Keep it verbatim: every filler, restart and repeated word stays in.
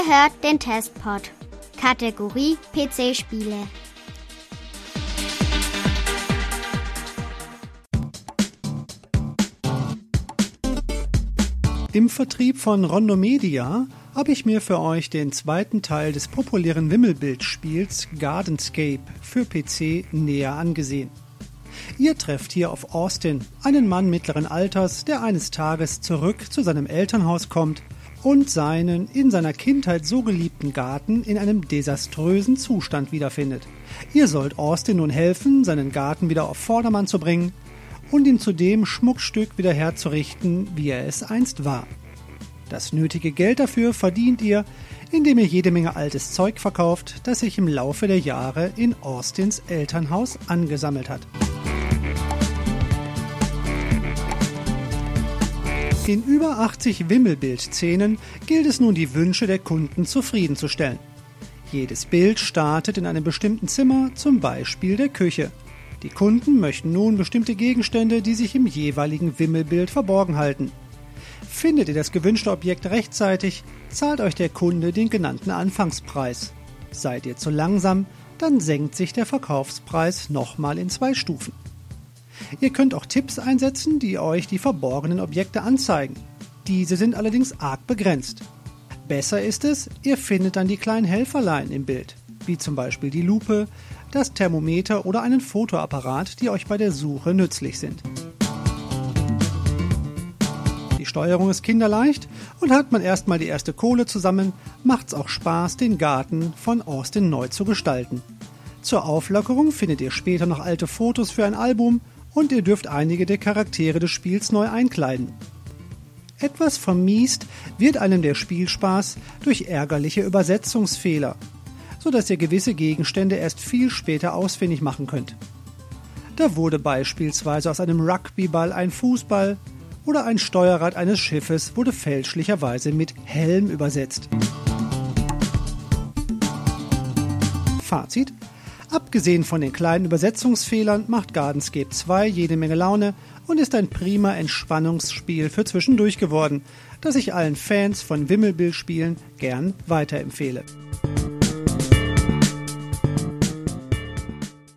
hört den Testpod. Kategorie P C-Spiele. Im Vertrieb von Rondo Media habe ich mir für euch den zweiten Teil des populären Wimmelbildspiels Gardenscape für P C näher angesehen. Ihr trefft hier auf Austin, einen Mann mittleren Alters, der eines Tages zurück zu seinem Elternhaus kommt und seinen in seiner Kindheit so geliebten Garten in einem desaströsen Zustand wiederfindet. Ihr sollt Austin nun helfen, seinen Garten wieder auf Vordermann zu bringen und ihm zu dem Schmuckstück wieder herzurichten, wie er es einst war. Das nötige Geld dafür verdient ihr, indem ihr jede Menge altes Zeug verkauft, das sich im Laufe der Jahre in Austins Elternhaus angesammelt hat. In über achtzig Wimmelbildszenen gilt es nun, die Wünsche der Kunden zufriedenzustellen. Jedes Bild startet in einem bestimmten Zimmer, zum Beispiel der Küche. Die Kunden möchten nun bestimmte Gegenstände, die sich im jeweiligen Wimmelbild verborgen halten. Findet ihr das gewünschte Objekt rechtzeitig, zahlt euch der Kunde den genannten Anfangspreis. Seid ihr zu langsam, dann senkt sich der Verkaufspreis nochmal in zwei Stufen. Ihr könnt auch Tipps einsetzen, die euch die verborgenen Objekte anzeigen. Diese sind allerdings arg begrenzt. Besser ist es, ihr findet dann die kleinen Helferlein im Bild, wie zum Beispiel die Lupe, das Thermometer oder einen Fotoapparat, die euch bei der Suche nützlich sind. Die Steuerung ist kinderleicht und hat man erstmal die erste Kohle zusammen, macht's auch Spaß, den Garten von Austin neu zu gestalten. Zur Auflockerung findet ihr später noch alte Fotos für ein Album und ihr dürft einige der Charaktere des Spiels neu einkleiden. Etwas vermiest wird einem der Spielspaß durch ärgerliche Übersetzungsfehler, sodass ihr gewisse Gegenstände erst viel später ausfindig machen könnt. Da wurde beispielsweise aus einem Rugbyball ein Fußball oder ein Steuerrad eines Schiffes wurde fälschlicherweise mit Helm übersetzt. Fazit: Abgesehen von den kleinen Übersetzungsfehlern macht Gardenscape zwei jede Menge Laune und ist ein prima Entspannungsspiel für zwischendurch geworden, das ich allen Fans von Wimmelbildspielen gern weiterempfehle.